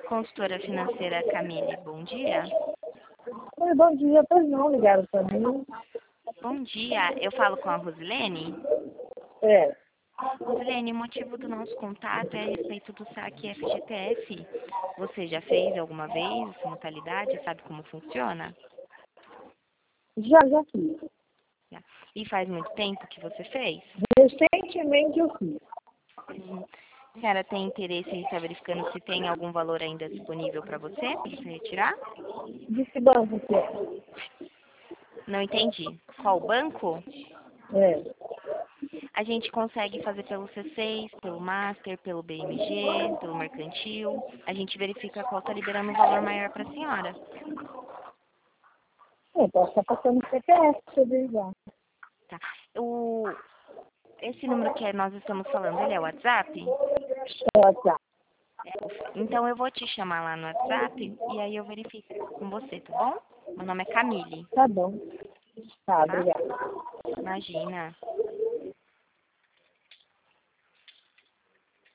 Consultora financeira Camille, bom dia. Oi, bom dia, pois não, ligaram para mim. Bom dia, eu falo com a Rosilene. É, Rosilene, o motivo do nosso contato é a respeito do saque FGTS. Você já fez alguma vez essa modalidade? Sabe como funciona? já fiz. E faz muito tempo que você fez? Recentemente eu fiz. A senhora tem interesse em estar verificando se tem algum valor ainda disponível para você retirar? De que banco que é? Não entendi. Qual banco? É. A gente consegue fazer pelo C6, pelo Master, pelo BMG, pelo Mercantil. A gente verifica qual está liberando um valor maior para a senhora. Posso estar passando CPF para eu já. Tá. Esse número que nós estamos falando, ele é o WhatsApp? Tá. Então eu vou te chamar lá no WhatsApp e aí eu verifico com você, tá bom? Meu nome é Camille, Tá bom. Tá, tá? obrigada. Imagina.